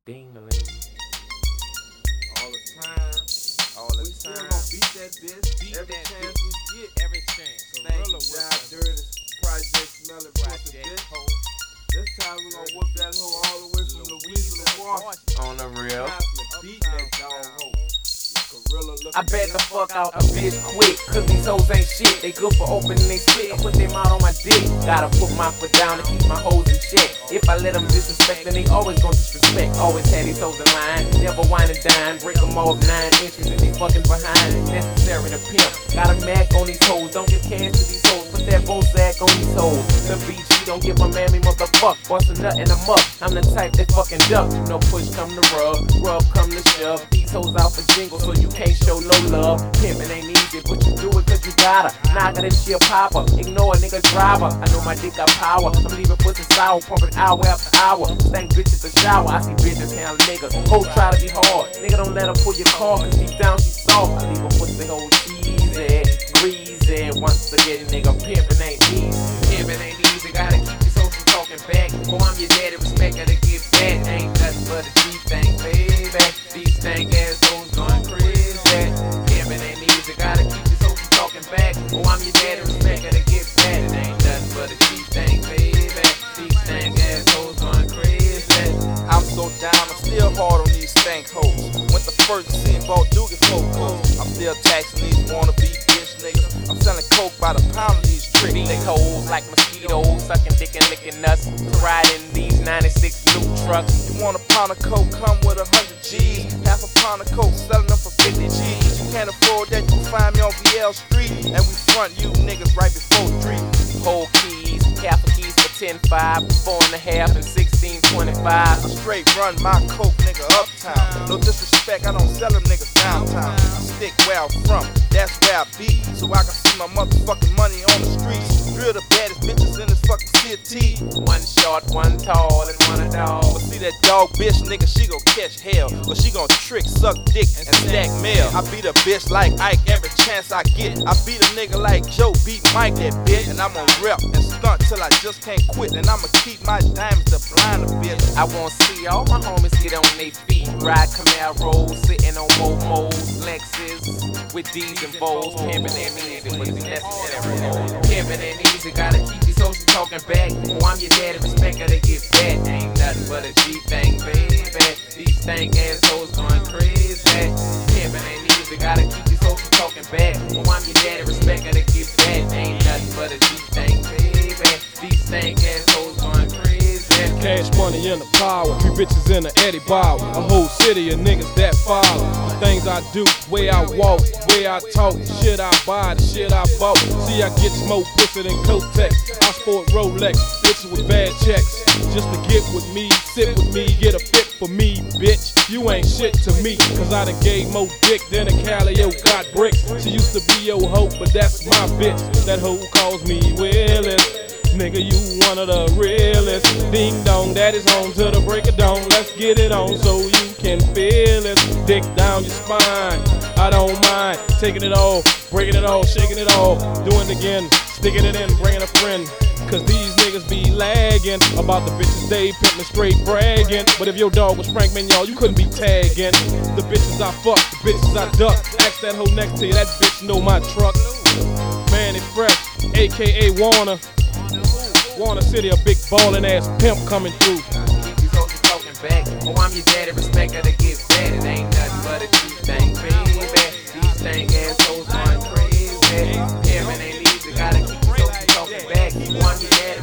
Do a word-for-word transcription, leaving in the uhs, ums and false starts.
Ding-a-ling. All the time. All the We time. still gon' beat that bitch. Beat every that chance bitch. we get. Every chance. Stank Gorilla and whip die us. dirty. Project smelling pussy Project bitch. hoe. This time we gon' whoop that hoe all the way from Louisiana to Washington. On the real. Constantly beating that dog hoe. Gorilla looking I bet the fuck out a bitch quick, cause these hoes ain't shit. They good for opening they spit and put their mouth on my dick. Gotta put my foot down to keep my hoes in check. If I let them disrespect, then they always gon' disrespect. Always had these hoes in line, never wine and dine. Break them off nine inches and they fucking behind. Necessary to pimp. Got a Mac on these hoes, don't give cash to these hoes. Put that Bozak on these hoes. The B G don't give a mammy motherfuck. Bust a nut in the muck. I'm the type that fucking duck. You know push come to rub, rub come to shove. These hoes out for jingle, so you can't show no love. Pimpin' ain't easy, but you do it cause you gotta. Knock it and she a popper. Ignore a nigga driver. I know my dick got power. I'm leaving pussy sour, pumping hour after hour. Stank bitches to shower. I see bitches handle niggas. Hoes try to be hard. Nigga don't let her pull your car, cause deep down she soft. I leave her pussy whole cheesy, greasy. Once again, nigga, pimpin' ain't easy. Pimpin' ain't easy. Gotta keep these hoes from talking back. Oh, I'm your daddy, respect her to get back. Ain't nothing but a G thing, baby. These stank ass hoes going crazy. Pimpin' ain't easy. Gotta keep these hoes from talking back. Oh, I'm your daddy, respect her to get back. It ain't nothing but a G thing, baby. These stank ass hoes going crazy. I'm so down, I'm still hard on these stank hoes. Went the first to see Bo Doogie folk hoes. I'm still taxing these wannabe bitch niggas. I'm selling coke by the pound of these trick These niggas. hoes like mosquitoes, sucking dick and licking nuts. Riding these ninety-six new trucks. You want a pound of coke, come with a hundred G's. Half a pound of coke, selling them for fifty G's. You can't afford that, you can find me on V L Street. And we front you niggas right before three. Whole keys, half a keys for ten five, four and a half and sixteen twenty-five. I straight run my coke nigga uptown. No disrespect, I don't sell them niggas downtown. I stick where I'm from, that's where I be. So I can see my motherfucking money on the streets. Drill the baddest bitches in this fucking city. One short, one tall, and one a dog. But see that dog bitch nigga, she gon' catch hell. But she gon' trick, suck dick, and stack mail. I beat a bitch like Ike every chance I get. I beat a nigga like Joe, beat Mike that bitch. And I'ma rep and stunt till I just can't quit. And I'ma keep my diamonds to blind a bitch. I wanna see all my homies get on their feet. Ride Camaros, sitting on Momos, Lexus, with D's and Vols. Pimpin' ain't easy, but it's necessary. Pimpin' ain't easy, gotta keep these hoes from talking back. Oh, I'm your daddy, respect her to get back. Ain't nothing but a G thing, baby. These stank ass hoes going crazy. Pimpin' ain't easy, gotta keep these hoes from talking back. Oh, I'm your daddy, respect her to get back. Ain't nothing but a G thing, baby. These stank ass hoes going crazy. Cash money and the power, three bitches in the Eddie Bauer. A whole city of niggas that follow. The things I do, way I walk, way I talk, the shit I buy, the shit I bought. See, I get more pussy than Kotex. I sport Rolex, bitches with bad checks. Just to get with me, sit with me, get a fit for me, bitch. You ain't shit to me, cause I done gave more dick than a Calio got bricks. She used to be your hoe, but that's my bitch. That hoe calls me Willis. Nigga, you one of the realest. Ding dong, that is home to the break of dawn. Let's get it on so you can feel it. Dick down your spine, I don't mind. Taking it all, breaking it all, shaking it all. Doing it again, sticking it in, bringing a friend. Cause these niggas be lagging about the bitches they pimpin' straight bragging. But if your dog was Frank Mignon, you couldn't be tagging. The bitches I fuck, the bitches I duck. Ask that hoe next to you, that bitch know my truck. Manny Fresh, A K A Warner. Warner City, a big ballin' ass pimp coming through. Keep these hoes from talking back. Oh, I'm your daddy, respect her to get back. It ain't nothing but a G thing, baby. These stank ass hoes going crazy. Pimpin' ain't easy, gotta keep these hoes from talking back. Oh, I'm your daddy,